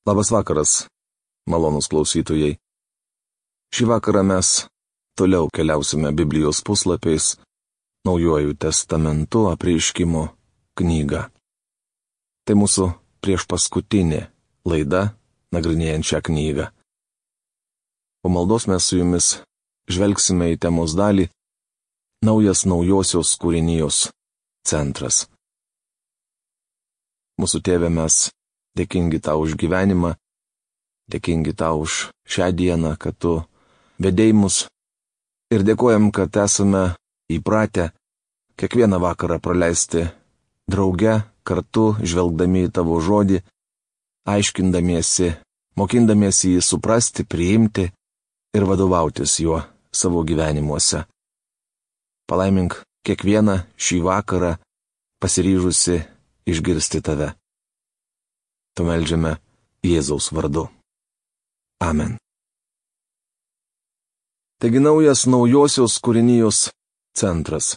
Labas vakaras, malonūs klausytojai. Šį vakarą mes toliau keliausime Biblijos puslapiais, Naujuoju testamentu Apreiškimo knygą. Tai mūsų priešpaskutinė laida, nagrinėjant šią knygą. Po maldos mes su jumis žvelgsime į temos dalį Naujas naujosios kūrinijos centras. Mūsų Tėve, mes dėkingi Tau už gyvenimą, dėkingi Tau už šią dieną, kad Tu vedei mus ir dėkojam, kad esame įpratę kiekvieną vakarą praleisti drauge, kartu žvelgdami į Tavo žodį, aiškindamiesi, mokindamiesi jį suprasti, priimti ir vadovautis juo savo gyvenimuose. Palaimink kiekvieną šį vakarą pasiryžusi išgirsti Tave. Tu meldžiame Jėzaus vardu. Amen. Taigi naujas naujosios kūrinijos centras.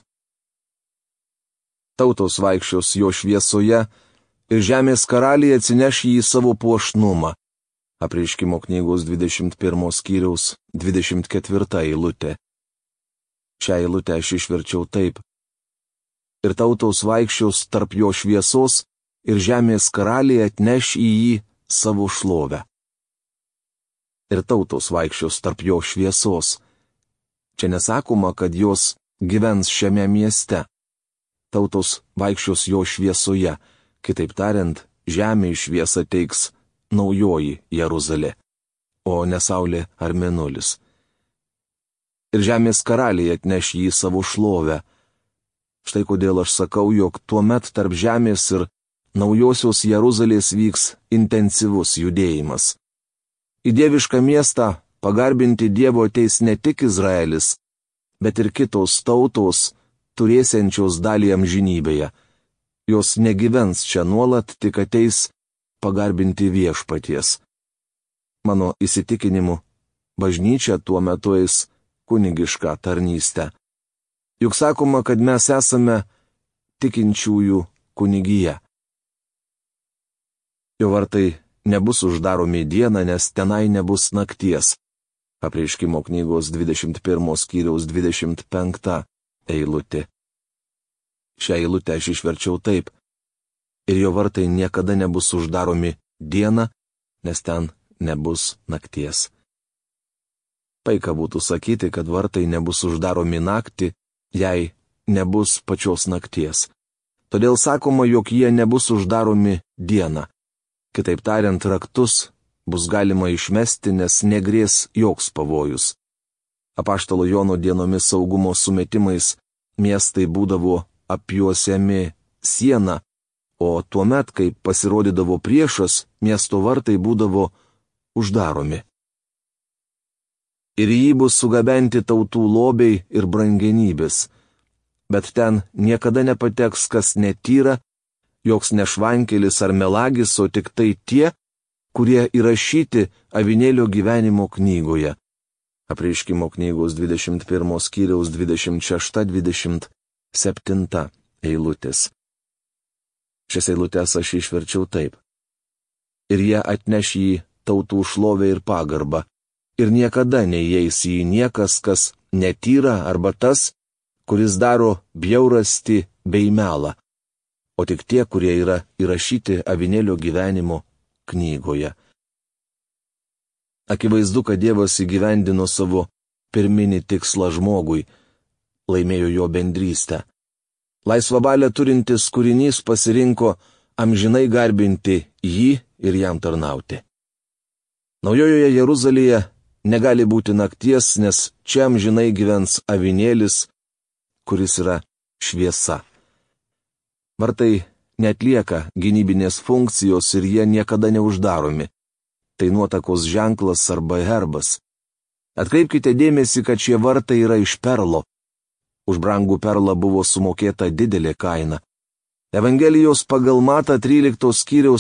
Tautos vaikščios jo šviesoje ir žemės karaliai atsineš jį savo puošnumą. Apreiškimo knygos 21 skyriaus 24 eilutė. Šią eilutę aš išverčiau taip. Ir tautos vaikščios tarp jo šviesos ir žemės karaliai atneš į jį savo šlovę. Ir tautos vaikščios tarp jo šviesos. Čia nesakoma, kad jos gyvens šiame mieste. Tautos vaikščios jo šviesoje, kitaip tariant, žemė šviesą teiks naujoji Jeruzalė, o ne saulė ar mėnulis. Ir žemės karaliai atneš jį savo šlovę. Štai kodėl aš sakau, jog tuomet tarp žemės ir naujosios Jeruzalės vyks intensyvus judėjimas. Į dievišką miestą pagarbinti Dievo ateis ne tik Izraelis, bet ir kitos tautos, turėsiančios dalį amžinybėje. Jos negyvens čia nuolat, tik ateis pagarbinti viešpaties. Mano įsitikinimu, bažnyčia tuo metu eis kunigišką tarnystę. Juk sakoma, kad mes esame tikinčiųjų kunigija. Jo vartai nebus uždaromi dieną, nes tenai nebus nakties. Apreiškimo knygos 21 skyriaus 25 eilutė. Šią eilutę aš išverčiau taip. Ir jo vartai niekada nebus uždaromi dieną, nes ten nebus nakties. Paika būtų sakyti, kad vartai nebus uždaromi naktį, jei nebus pačios nakties. Todėl sakoma, jog jie nebus uždaromi dieną. Kitaip tariant, raktus bus galima išmesti, nes negrės joks pavojus. Apaštalo Jono dienomis saugumo sumetimais miestai būdavo apjuosiami siena, o tuomet, kai pasirodydavo priešas, miesto vartai būdavo uždaromi. Ir jį bus sugabenti tautų lobiai ir brangenybės, bet ten niekada nepateks kas netyra, joks nešvankelis ar melagis, o tik tai tie, kurie įrašyti avinėlio gyvenimo knygoje. Apreiškimo knygos 21 skyriaus 26-27 eilutės. Šias eilutės aš išverčiau taip. Ir jie atneš jį tautų šlovę ir pagarbą, ir niekada neįeis į jį niekas, kas netyra arba tas, kuris daro bjaurastį bei melą, o tik tie, kurie yra įrašyti avinėlio gyvenimo knygoje. Akivaizdu, kad Dievas įgyvendino savo pirminį tikslą žmogui, laimėjo jo bendrystę. Laisvą valią turintis kūrinys pasirinko amžinai garbinti jį ir jam tarnauti. Naujojoje Jeruzalėje negali būti nakties, nes čia amžinai gyvens avinėlis, kuris yra šviesa. Vartai neatlieka gynybinės funkcijos ir jie niekada neuždaromi. Tai nuotakos ženklas arba herbas. Atkreipkite dėmesį, kad šie vartai yra iš perlo. Už brangų perlą buvo sumokėta didelė kaina. Evangelijos pagal Matą 13 skyriaus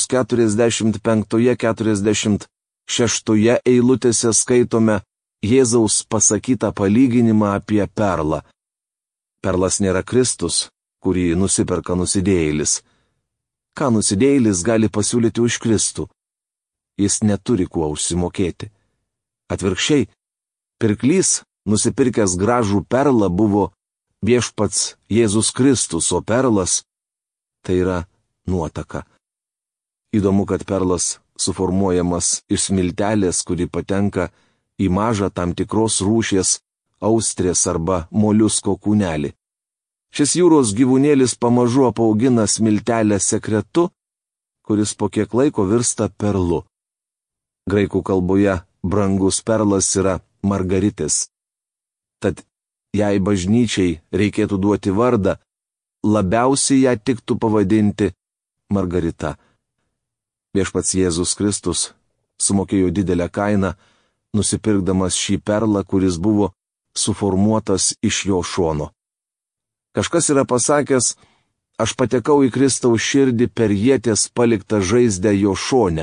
45-46 eilutėse skaitome Jėzaus pasakytą palyginimą apie perlą. Perlas nėra Kristus, kurį nusiperka nusidėjėlis. Ką nusidėjėlis gali pasiūlyti už Kristų? jis neturi kuo užsimokėti. Atvirkščiai, pirklys, nusipirkęs gražų perlą, buvo viešpats Jėzus Kristus, o perlas tai yra nuotaka. Įdomu, kad perlas suformuojamas iš smiltelės, kuri patenka į mažą tam tikros rūšies austrės arba moliusko kūnelį. Šis jūros gyvūnėlis pamažu apaugina smiltelę sekretu, kuris po kiek laiko virsta perlu. Graikų kalboje brangus perlas yra margaritis. Tad jei bažnyčiai reikėtų duoti vardą, labiausiai ją tiktų pavadinti Margarita. Viešpats Jėzus Kristus sumokėjo didelę kainą, nusipirkdamas šį perlą, kuris buvo suformuotas iš jo šono. Kažkas yra pasakęs, aš patekau į Kristaus širdį per ieties paliktą žaizdę jo šone.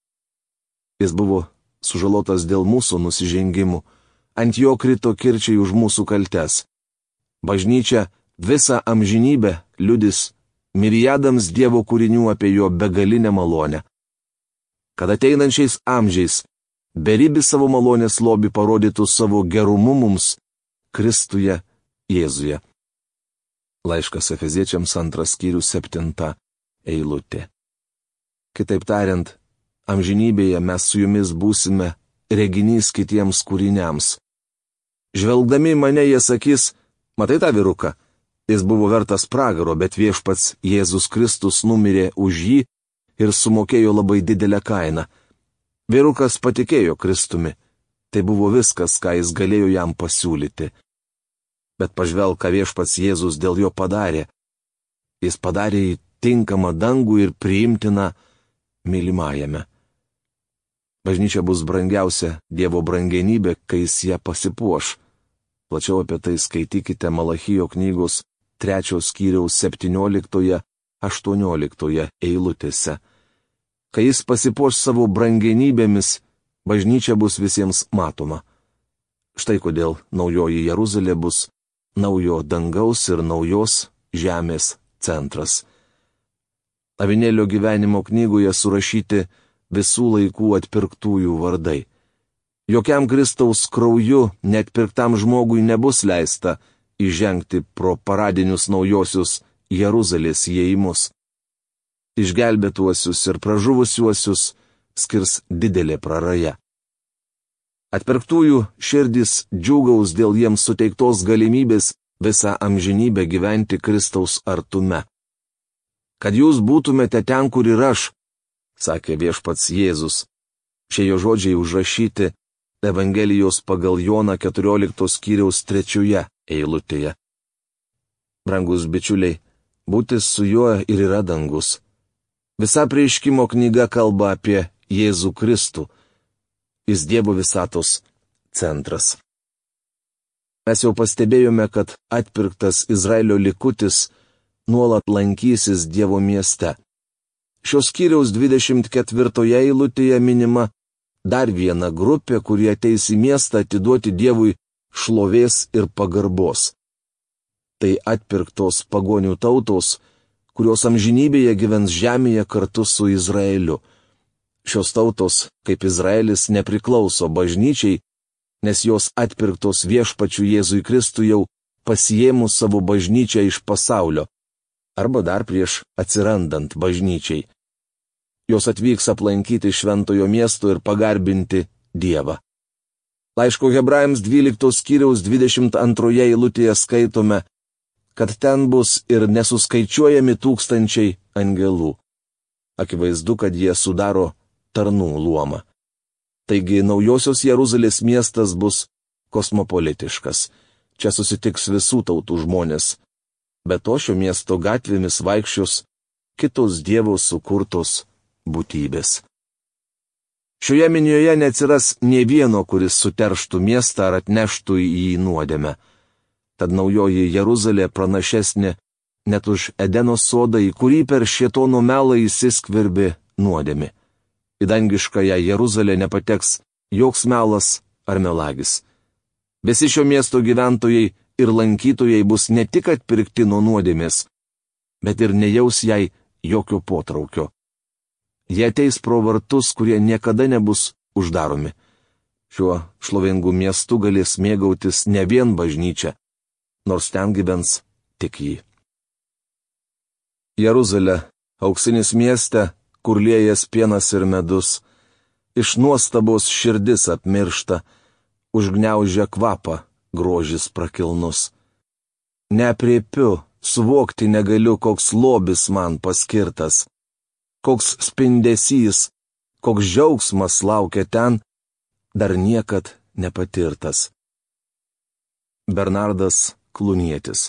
Jis buvo sužalotas dėl mūsų nusižengimų, ant jo krito kirčiai už mūsų kaltes. Bažnyčia visą amžinybę liudys mirijadams Dievo kūrinių apie jo begalinę malonę. Kad ateinančiais amžiais beribį savo malonės lobį parodytų savo gerumu mums Kristuje Jėzuje. Laiškas Efeziečiams 2 skyrius 7 eilutė. Kitaip tariant, amžinybėje mes su jumis būsime reginys kitiems kūriniams. Žvelgdami mane jie sakys, matai tą vyruką, jis buvo vertas pragaro, bet viešpats Jėzus Kristus numirė už jį ir sumokėjo labai didelę kainą. Vyrukas patikėjo Kristumi, tai buvo viskas, ką jis galėjo jam pasiūlyti. Bet pažvelk, ką viešpats Jėzus dėl jo padarė. Jis padarė jį tinkamą dangų ir priimtiną mylimajame. Bažnyčia bus brangiausia Dievo brangenybė, kai jis ją pasipuoš. Plačiau apie tai skaitykite Malachijo knygos 3 skyriaus 17-18 eilutėse. Kai jis pasipuoš savo brangenybėmis, bažnyčia bus visiems matoma. Štai kodėl naujoji Jeruzalė bus naujo dangaus ir naujos žemės centras. Avinėlio gyvenimo knygoje surašyti visų laikų atpirktųjų vardai. Jokiam Kristaus krauju neatpirktam žmogui nebus leista įžengti pro paradinius naujosius Jeruzalės įėjimus. Išgelbėtuosius ir pražuvusiuosius skirs didelė praraja. Atpirktųjų širdys džiūgaus dėl jiems suteiktos galimybės visą amžinybę gyventi Kristaus artume. Kad jūs būtumėte ten, kur ir aš, sakė viešpats Jėzus. Šie jo žodžiai užrašyti Evangelijos pagal Joną 14 skyriaus 3 eilutėje. Brangus bičiuliai, būti su juo ir yra dangus. Visa Apreiškimo knyga kalba apie Jėzų Kristų. Jis Dievo visatos centras. Mes jau pastebėjome, kad atpirktas Izraelio likutis nuolat lankysis Dievo mieste. Šios skyriaus 24 eilutėje minima dar viena grupė, kurie ateis į miestą atiduoti Dievui šlovės ir pagarbos. Tai atpirktos pagonių tautos, kurios amžinybėje gyvens žemėje kartu su Izraeliu. Šios tautos, kaip Izraelis, nepriklauso bažnyčiai, nes jos atpirktos viešpačiu Jėzui Kristui jau pasiėmus savo bažnyčią iš pasaulio, arba dar prieš atsirandant bažnyčiai. Jos atvyks aplankyti šventojo miesto ir pagarbinti Dievą. Laiško Hebrajams 12 skyriaus 22 eilutėje skaitome, kad ten bus ir nesuskaičiuojami tūkstančiai angelų. Akivaizdu, kad jie sudaro tarnų luomą. Taigi naujosios Jeruzalės miestas bus kosmopolitiškas. Čia susitiks visų tautų žmonės. Be to šio miesto gatvėmis vaikščios kitos Dievo sukurtos būtybės. Šioje minioje neatsiras nė vieno, kuris suterštų miestą ar atneštų į jį nuodėmę. Tad naujoji Jeruzalė pranašesnė net už Edeno sodą, į kurį per šėtono melą įsiskverbė nuodėmė. Į dangiškąją Jeruzalę nepateks joks melas ar melagis. Visi šio miesto gyventojai ir lankytojai bus ne tik atpirkti nuo nuodėmės, bet ir nejaus jai jokio potraukio. Jie ateis pro vartus, kurie niekada nebus uždaromi. Šiuo šlovingu miestu galės mėgautis ne vien bažnyčia, nors ten gyvens tik jį. Jeruzalė, auksinis mieste, kur liejas pienas ir medus, iš nuostabos širdis apmiršta, užgniaužia kvapą grožis prakilnus. Neapriepiu, suvokti negaliu, koks lobis man paskirtas, koks spindesys, koks džiaugsmas laukia ten, dar niekad nepatirtas. Bernardas Klunietis.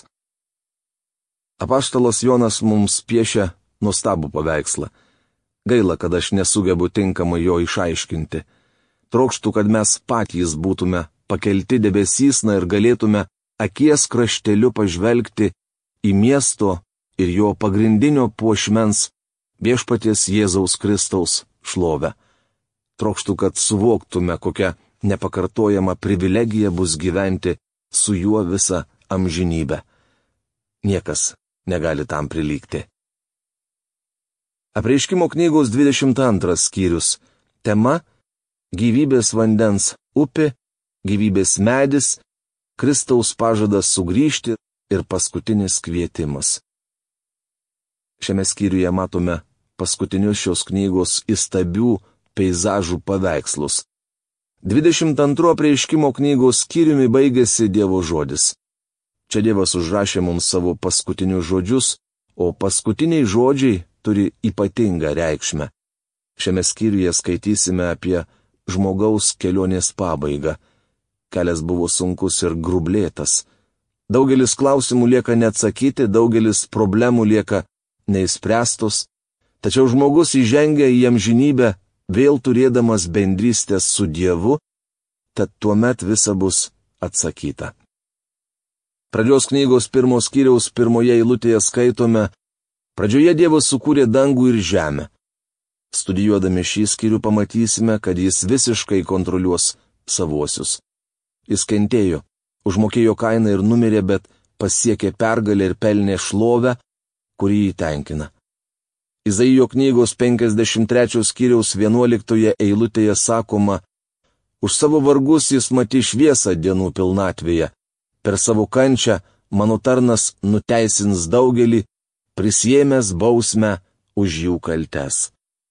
Apaštalas Jonas mums piešia nuostabų paveikslą. Gaila, kad aš nesugebu tinkamai jo išaiškinti. Trokštų, kad mes patys būtume pakelti debesysna ir galėtume akies krašteliu pažvelgti į miesto ir jo pagrindinio puošmens viešpaties Jėzaus Kristaus šlovę. Trokštų, kad suvoktume, kokia nepakartojama privilegija bus gyventi su juo visą amžinybę. Niekas negali tam prilygti. Apreiškimo knygos 22 skyrius. Tema – gyvybės vandens upė, gyvybės medis, Kristaus pažadas sugrįžti ir paskutinis kvietimas. Šiame skyriuje matome paskutinius šios knygos įstabių peizažų paveikslus. 22 apreiškimo knygos skyriumi baigėsi Dievo žodis. Čia Dievas užrašė mums savo paskutinius žodžius, o paskutiniai žodžiai turi ypatingą reikšmę. Šiame skyriuje skaitysime apie žmogaus kelionės pabaigą. Kelias buvo sunkus ir grublėtas. Daugelis klausimų lieka neatsakyti, daugelis problemų lieka neįspręstos, tačiau žmogus įžengia į amžinybę, vėl turėdamas bendrystę su Dievu, tad tuomet visa bus atsakyta. Pradžios knygos 1 skyriaus 1 eilutėje skaitome: Pradžioje Dievas sukūrė dangų ir žemę. Studijuodami šį skyrių pamatysime, kad jis visiškai kontroliuos savuosius. Jis kentėjo, užmokėjo kainą ir numirė, bet pasiekė pergalę ir pelnė šlovę, kuri jį tenkina. Izaijo knygos 53 skyriaus 11 eilutėje sakoma: Už savo vargus jis matys šviesą dienų pilnatvėje. Per savo kančią mano tarnas nuteisins daugelį, prisiėmęs bausmę už jų kaltes.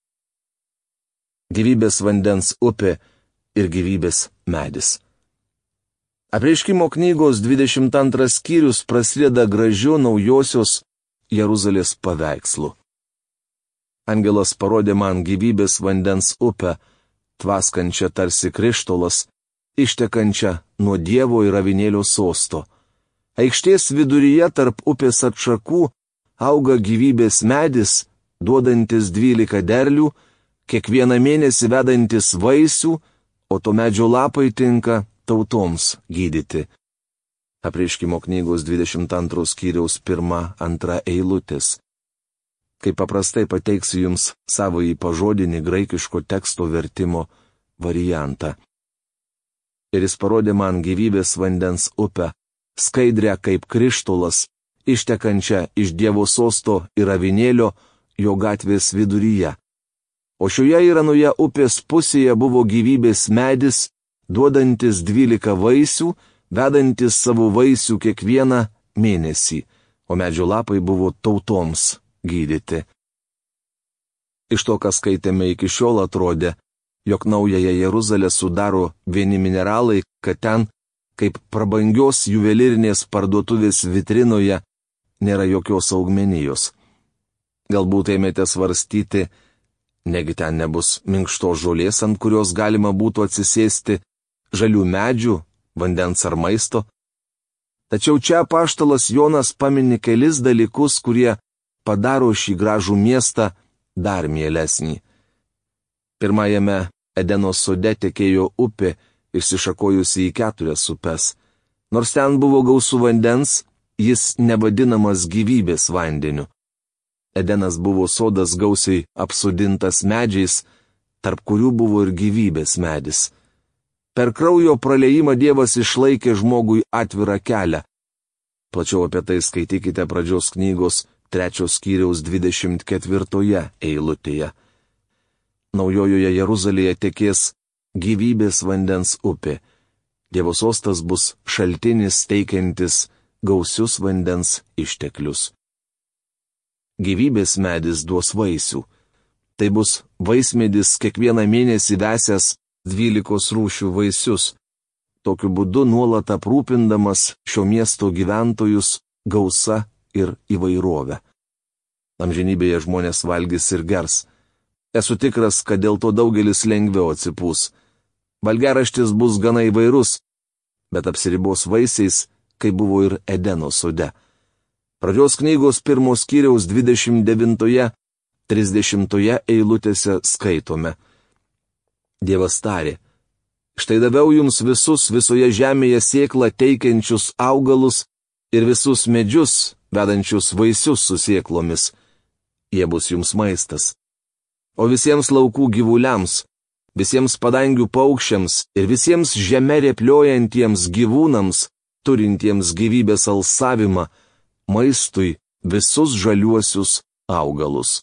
Gyvybės vandens upė ir gyvybės medis. Apreiškimo knygos 22 skyrius prasideda gražiu naujosios Jeruzalės paveikslu. Angelas parodė man gyvybės vandens upę, tvaskančią tarsi krištolas, ištekančią nuo Dievo ir avinėlio sosto. Aikštės viduryje tarp upės atšakų auga gyvybės medis, duodantis 12 derlių, kiekvieną mėnesį vedantis vaisių, o to medžio lapai tinka tautoms gydyti. Apreiškimo knygos 22 skyriaus 1-2 eilutės. Kaip paprastai pateiksiu jums savąjį pažodinį graikiško teksto vertimo variantą. Ir jis parodė man gyvybės vandens upę, skaidrią kaip krištolas, ištekančią iš Dievo sosto ir avinėlio jo gatvės viduryje. O šioje ir anoje upės pusėje buvo gyvybės medis, duodantis 12 vaisių, vedantis savo vaisių kiekvieną mėnesį, o medžio lapai buvo tautoms gydyti. Iš to, ką skaitėme iki šiol, atrodė, jog naująją Jeruzalę sudaro vieni mineralai, kad ten, kaip prabangios juvelyrinės parduotuvės vitrinoje, nėra jokios augmenijos. Galbūt ėmėte svarstyti, negi ten nebus minkštos žolės, ant kurios galima būtų atsisėsti, žalių medžių, vandens ar maisto. Tačiau čia apaštalas Jonas pamini kelis dalykus, kurie padaro šį gražų miestą dar mielesnį. Pirmajame Edeno sode tekėjo upė, išsišakojusi į 4 upes. Nors ten buvo gausų vandens, jis nevadinamas gyvybės vandeniu. Edenas buvo sodas gausiai apsodintas medžiais, tarp kurių buvo ir gyvybės medis. Per kraujo praliejimą Dievas išlaikė žmogui atvirą kelią. Plačiau apie tai skaitykite pradžios knygos 3 skyriaus 24 eilutėje. Naujojoje Jeruzalėje tekės gyvybės vandens upė. Dievo sostas bus šaltinis teikiantis gausius vandens išteklius. Gyvybės medis duos vaisių. Tai bus vaismedis kiekvieną mėnesį vesęs 12 rūšių vaisius. Tokiu būdu nuolat aprūpindamas šio miesto gyventojus gausa ir įvairovę. Amžinybėje žmonės valgys ir gers. Esu tikras, kad dėl to daugelis lengviau atsipūs. Valgiaraštis bus gana įvairus, bet apsiribos vaisiais, kaip buvo ir Edeno sode. Pradžios knygos 1 skyriaus 29-30 eilutėse skaitome. Dievas tarė: štai daviau jums visus visoje žemėje sėklą teikiančius augalus ir visus medžius, vedančius vaisius su sėklomis. Jie bus jums maistas. O visiems laukų gyvuliams, visiems padangių paukščiams ir visiems žeme rėpliojantiems gyvūnams, turintiems gyvybės alsavimą, maistui visus žaliuosius augalus.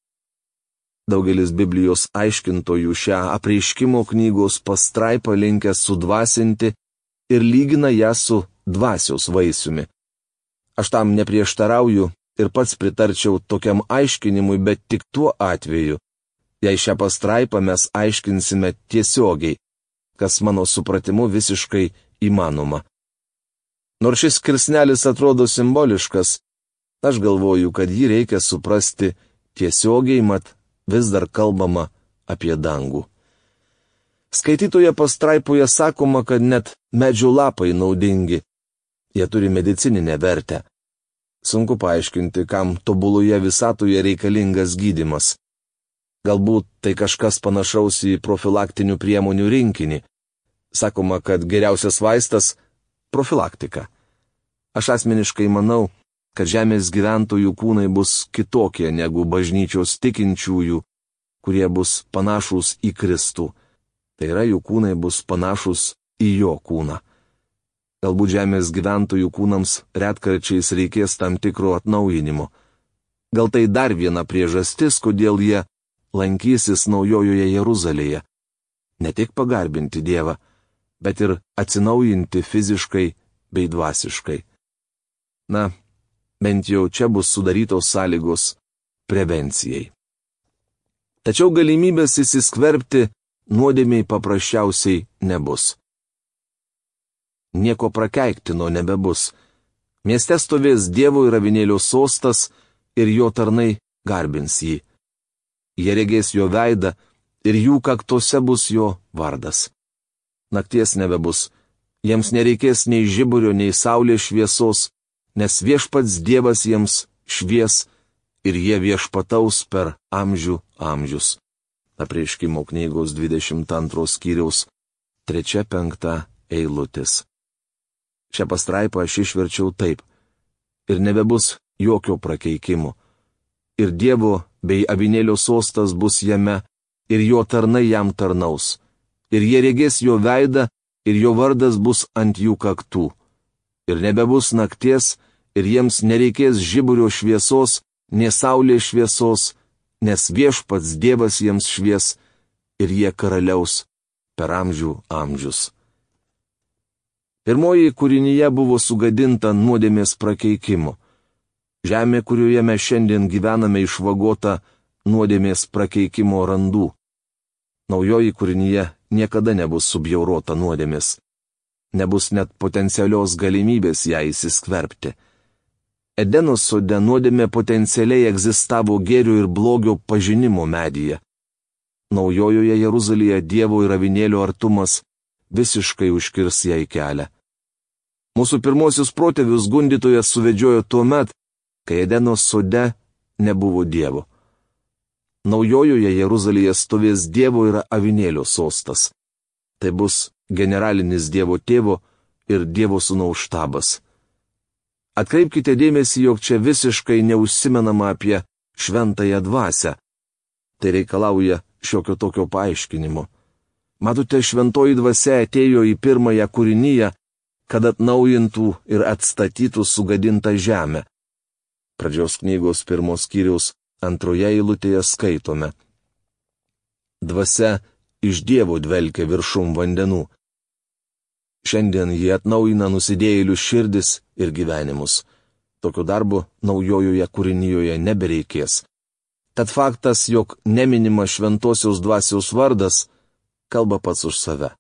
Daugelis Biblijos aiškintojų šią apreiškimo knygos pastraipą linkę sudvasinti ir lygina ją su dvasios vaisiumi. Aš tam neprieštarauju ir pats pritarčiau tokiam aiškinimui, bet tik tuo atveju, jei šią pastraipą mes aiškinsime tiesiogiai, kas mano supratimu visiškai įmanoma. Nors šis skirsnelis atrodo simboliškas, aš galvoju, kad jį reikia suprasti tiesiogiai, mat vis dar kalbama apie dangų. Skaitytoje pastraipoje sakoma, kad net medžių lapai naudingi. Jie turi medicininę vertę. Sunku paaiškinti, kam tobuloje visatoje reikalingas gydymas. Galbūt tai kažkas panašaus į profilaktinių priemonių rinkinį. Sakoma, kad geriausias vaistas – profilaktika. Aš asmeniškai manau, kad žemės gyventojų kūnai bus kitokie negu bažnyčios tikinčiųjų, kurie bus panašūs į Kristų. Tai yra, jų kūnai bus panašūs į jo kūną. Galbūt žemės gyventojų kūnams retkarčiais reikės tam tikro atnaujinimo. Gal tai dar viena priežastis, kodėl jie lankysis Naujojoje Jeruzalėje. Ne tik pagarbinti Dievą, bet ir atsinaujinti fiziškai bei dvasiškai. Na, bent jau čia bus sudarytos sąlygos prevencijai. Tačiau galimybės įsiskverbti nuodėmiai paprasčiausiai nebus. Nieko prakeiktino nebebus. Mieste stovės Dievo ir avinėlio sostas ir jo tarnai garbins jį. Jie regės jo veidą ir jų kaktose bus jo vardas. Nakties nebebus. Jiems nereikės nei žiburio, nei saulės šviesos, nes viešpats Dievas jiems švies ir jie viešpataus per amžių amžius. Apreiškimo knygos 22 skyriaus 3-5 eilutės. Šią pastraipą aš išverčiau taip. Ir nebebus jokio prakeikimo. Ir Dievo bei avinėlio sostas bus jame, ir jo tarnai jam tarnaus. Ir jie regės jo veidą, ir jo vardas bus ant jų kaktų. Ir nebebus nakties, ir jiems nereikės žiburio šviesos, nė saulės šviesos, nes viešpats Dievas jiems švies, ir jie karaliaus per amžių amžius. Pirmoji kūrinyje buvo sugadinta nuodėmės prakeikimu. Žemė, kurioje mes šiandien gyvename, išvagota nuodėmės prakeikimo randų. Naujoji kūrinyje niekada nebus subjaurota nuodėmės. Nebus net potencialios galimybės ją įsiskverbti. Edeno sode nuodėmė potencialiai egzistavo gėrio ir blogio pažinimo medyje. Naujojoje Jeruzalėje Dievo ir avinėlio artumas visiškai užkirs jai kelią. Mūsų pirmosius protėvius gundytojas suvedžiojo tuo met, kai Edeno sode nebuvo Dievo. Naujojoje Jeruzalėje stovės Dievo ir avinėlio sostas. Tai bus generalinis Dievo tėvo ir Dievo sūnaus štabas. Atkreipkite dėmesį, jog čia visiškai neužsimenama apie šventąją dvasią. Tai reikalauja šiokio tokio paaiškinimo. Matote, šventoji dvasia atėjo į pirmąją kūrinyje, kad atnaujintų ir atstatytų sugadintą žemę. Pradžios knygos 1 skyriaus 2 eilutėje skaitome. dvasia iš Dievo dvelkia viršum vandenų. Šiandien jie atnaujina nusidėjėlių širdis ir gyvenimus. Tokiu darbu naujojoje kūrinyjoje nebereikės. Tad faktas, jog neminima šventosios dvasios vardas, kalba pats už save.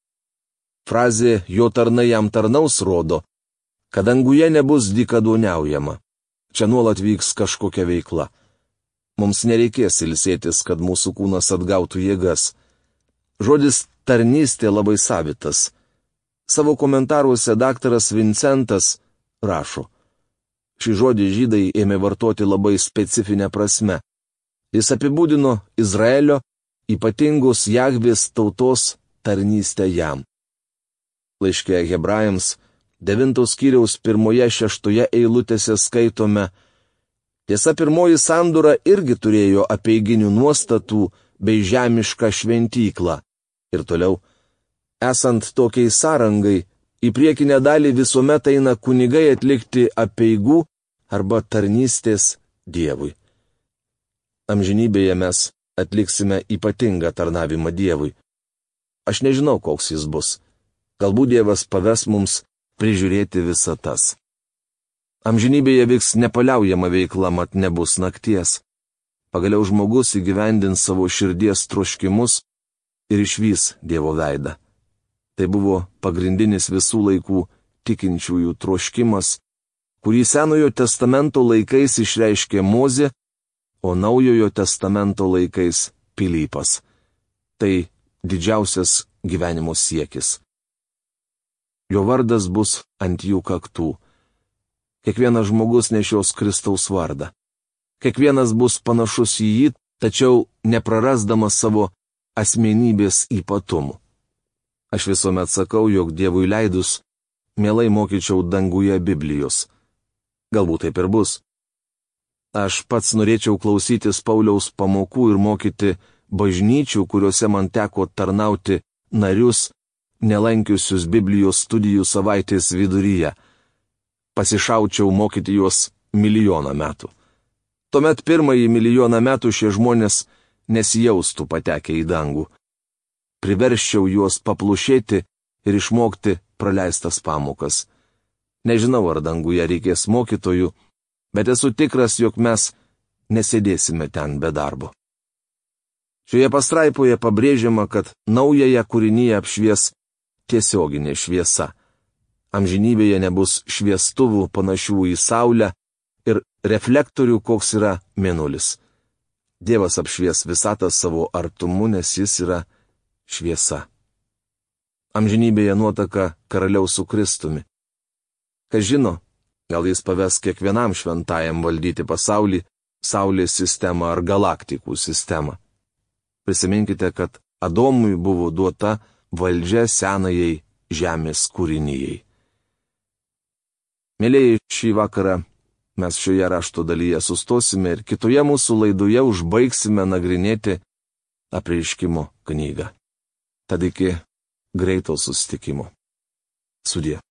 Frazė jo tarnai jam tarnaus rodo, kad danguje nebus dykaduoniaujama. Čia nuolat vyks kažkokia veikla. Mums nereikės ilsėtis, kad mūsų kūnas atgautų jėgas. Žodis tarnystė labai savitas. Savo komentaruose daktaras Vincentas rašo: šį žodį žydai ėmė vartoti labai specifinę prasme. Jis apibūdino Izraelio ypatingos Jahvės tautos tarnystę jam. Laiške Hebrajams 9 skyriaus 1-6 eilutėse skaitome: tiesa, pirmoji sandora irgi turėjo apeiginių nuostatų bei žemišką šventyklą. Ir toliau: esant tokiai sąrangai, į priekinę dalį visuomet eina kunigai atlikti apeigų arba tarnystės Dievui. Amžinybėje mes atliksime ypatingą tarnavimą Dievui. Aš nežinau, koks jis bus. Galbūt Dievas paves mums prižiūrėti visatas. Amžinybėje vyks nepaliaujama veikla, mat nebus nakties. Pagaliau žmogus įgyvendins savo širdies troškimus ir išvys Dievo veidą. Tai buvo pagrindinis visų laikų tikinčiųjų troškimas, kurį Senojo testamento laikais išreiškė Mozė, o Naujojo testamento laikais Pilypas. Tai didžiausias gyvenimo siekis. Jo vardas bus ant jų kaktų. Kiekvienas žmogus nešios Kristaus vardą. Kiekvienas bus panašus į jį, tačiau neprarasdamas savo asmenybės ypatumų. Aš visuomet sakau, jog Dievui leidus, mielai mokyčiau danguje Biblijos. Galbūt taip ir bus. Aš pats norėčiau klausytis Pauliaus pamokų ir mokyti bažnyčių, kuriuose man teko tarnauti, narius, nelankiusius Biblijos studijų savaitės viduryje. Pasišaučiau mokyti juos 1 000 000 metų. Tuomet 1 milijoną metų šie žmonės nesijaustų patekę į dangų. Priversčiau juos paplušėti ir išmokti praleistas pamokas. Nežinau, ar danguje reikės mokytojų, bet esu tikras, jog mes nesėdėsime ten be darbo. Šioje pastraipoje pabrėžiama, kad naująją kūriniją apšvies tiesioginė šviesa. Amžinybėje nebus šviestuvų panašių į saulę ir reflektorių, koks yra mėnulis. Dievas apšvies visatą savo artumu, nes jis yra šviesa. Amžinybėje nuotaka karaliaus su Kristumi. Kas žino, gal jis paves kiekvienam šventajam valdyti pasaulį, saulės sistemą ar galaktikų sistemą. Prisiminkite, kad Adomui buvo duota valdžia senajai žemės kūrinijai. Mėlyjei, šį vakarą mes šioje rašto dalyje sustosime ir kitoje mūsų laidoje užbaigsime nagrinėti Apreiškimo knygą. Tad iki greito susitikimo. Sudie.